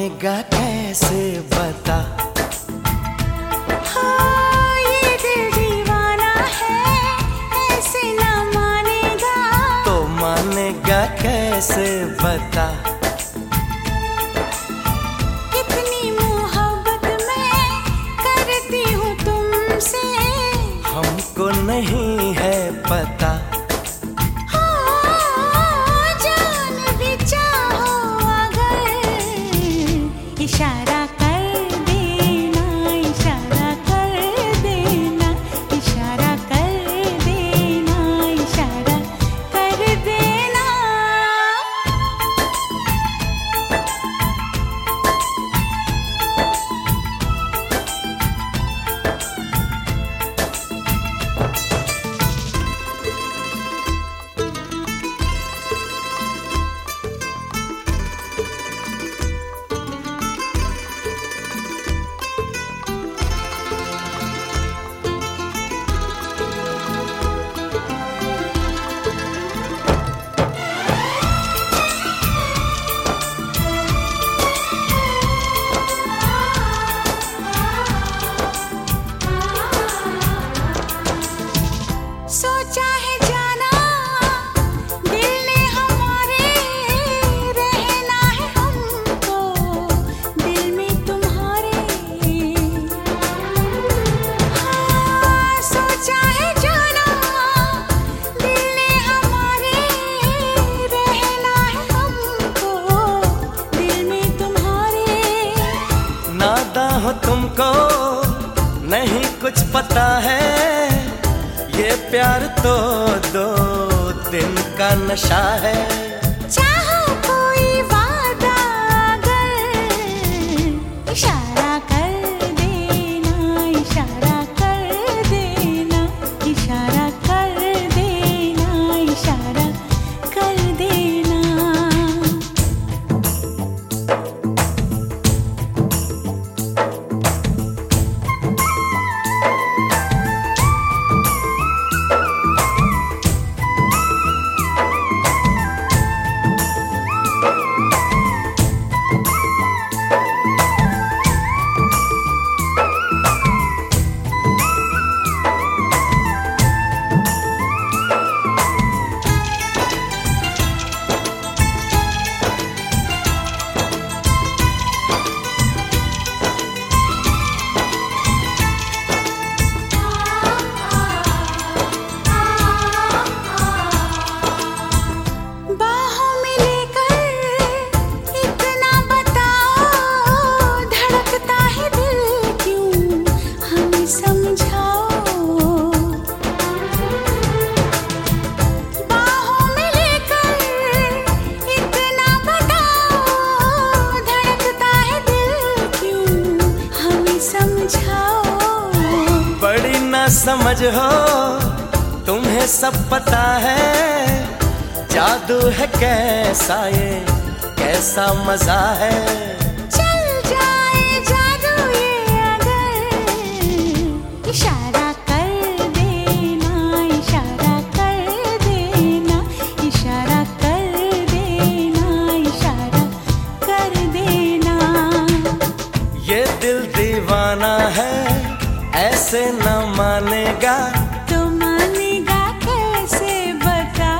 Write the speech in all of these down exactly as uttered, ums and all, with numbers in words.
मानेगा कैसे बता। हाँ, ये दिल दीवाना है, ऐसे ना मानेगा। तो मानेगा कैसे बता। कितनी मोहब्बत मैं करती हूँ तुमसे, हमको नहीं है पता। इशारा कर देना, इशारा कर देना, इशारा कर देना, इशारा कर देना। सोचा है जाना दिल ने हमारे, रहना है हमको दिल में तुम्हारे। हाँ, सोचा है जाना दिल ने हमारे, रहना है हमको दिल में तुम्हारे। नादा हो तुमको नहीं कुछ पता है, ये प्यार तो दो दिन का नशा है। चाहो कोई वादा अगर, इशारा कर देना, इशारा कर देना, इशारा कर देना, इशारा कर देना। बड़ी ना समझ हो तुम्हें सब पता है, जादू है कैसा ये कैसा मजा है। चल जाए जादू ये अगर, इशारा कर देना, इशारा कर देना, इशारा कर देना, इशारा कर देना। ये दिल दीवाना है, ऐसे न मानेगा। तो मानेगा कैसे बता।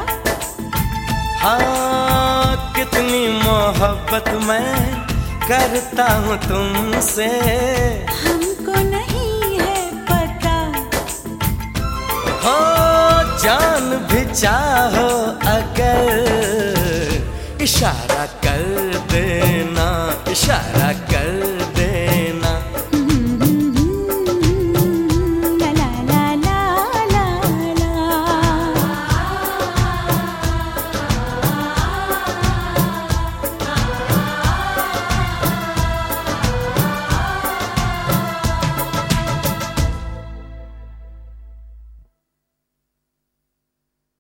हाँ, कितनी मोहब्बत मैं करता हूँ तुमसे, हमको नहीं है पता। हो जान भी चाहो अगर, इशारा कर देना, इशारा